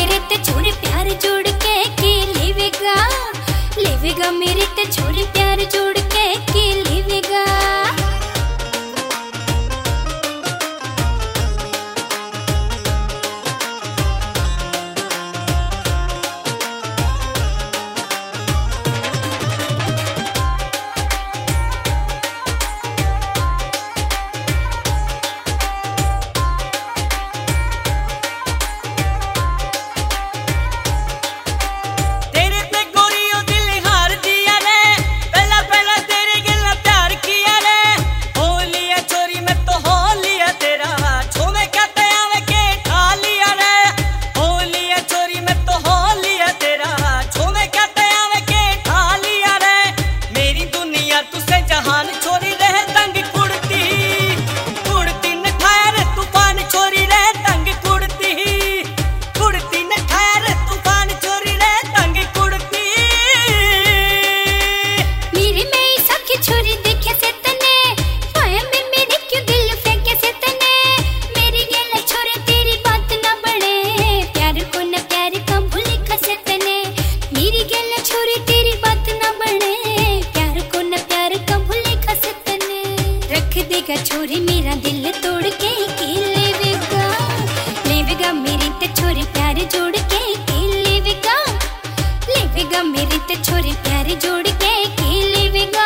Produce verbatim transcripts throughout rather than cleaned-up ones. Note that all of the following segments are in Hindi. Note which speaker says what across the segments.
Speaker 1: मेरे ते छोरे प्यार जोड़ के की लेवेगा, लेवेगा मेरे ते छोरे प्यार जोड़ के की लेवेगा। छोरी मेरा दिल तोड़ के की लेवेगा, लेवेगा मेरे ते छोरे प्यार जोड़ के की लेवेगा, लेवेगा मेरे ते छोरे प्यार जोड़ के की लेवेगा।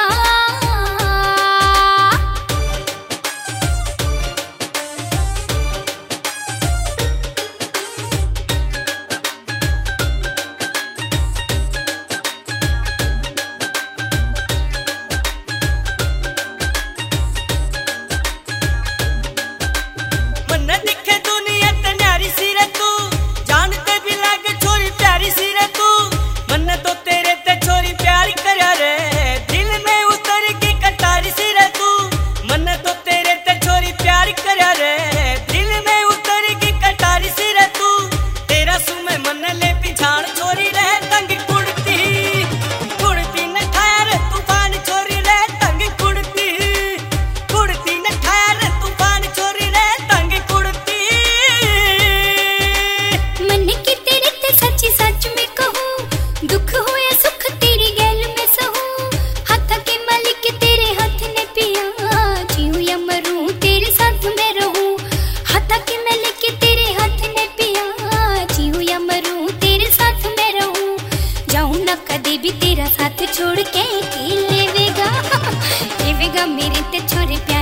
Speaker 1: छोड़ के की लेवेगा, लेवेगा मेरे ते छोरे प्यार